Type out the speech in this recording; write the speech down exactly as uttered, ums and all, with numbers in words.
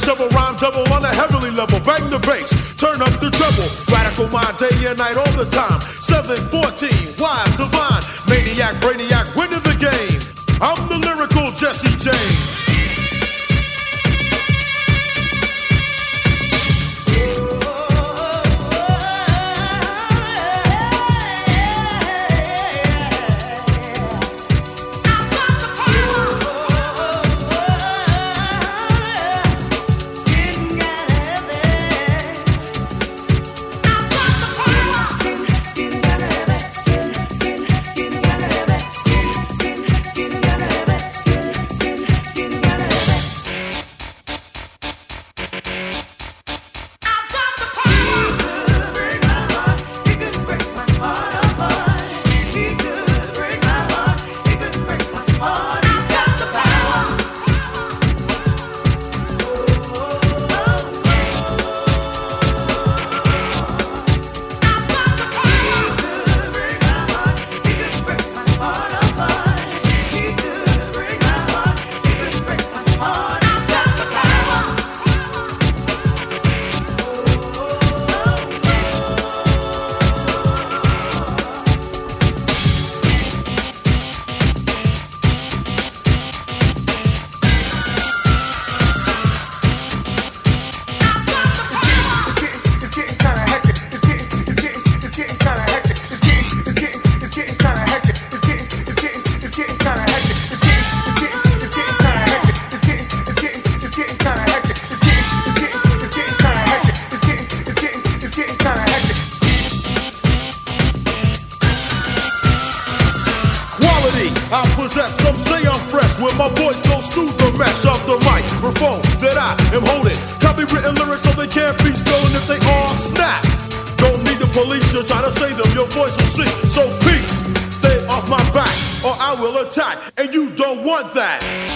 shovel, rhyme double on a heavenly level. Bang the bass, turn up the treble. Radical mind, day and night, all the time. seven fourteen, wise, divine. Maniac, brainiac, winning the game. I'm the lyrical Jesse James. I possess, some say I'm fresh. When my voice goes through the mesh of the microphone that I am holding. Copywritten lyrics so they can't be stolen if they all snap. Don't need the police to try to say them, your voice will sing. So peace, stay off my back or I will attack, and you don't want that.